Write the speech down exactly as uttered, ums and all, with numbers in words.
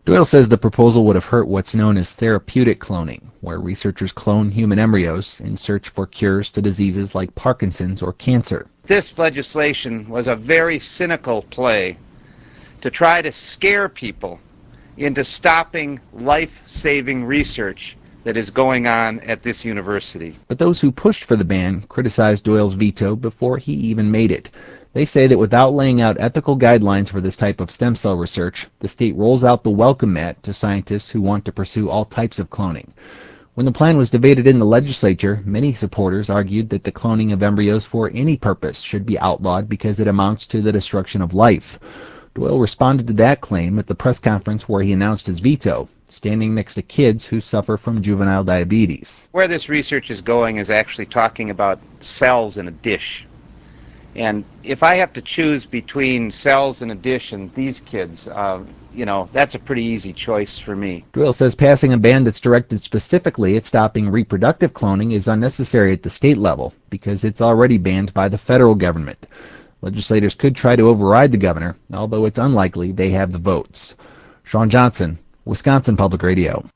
Doyle says the proposal would have hurt what's known as therapeutic cloning, where researchers clone human embryos in search for cures to diseases like Parkinson's or cancer. This legislation was a very cynical play to try to scare people into stopping life-saving research that is going on at this university. But those who pushed for the ban criticized Doyle's veto before he even made it. They say that without laying out ethical guidelines for this type of stem cell research, the state rolls out the welcome mat to scientists who want to pursue all types of cloning. When the plan was debated in the legislature, many supporters argued that the cloning of embryos for any purpose should be outlawed because it amounts to the destruction of life. Doyle responded to that claim at the press conference where he announced his veto, standing next to kids who suffer from juvenile diabetes. Where this research is going is actually talking about cells in a dish. And if I have to choose between cells in a dish and these kids, uh, you know, that's a pretty easy choice for me. Doyle says passing a ban that's directed specifically at stopping reproductive cloning is unnecessary at the state level because it's already banned by the federal government. Legislators could try to override the governor, although it's unlikely they have the votes. Sean Johnson, Wisconsin Public Radio.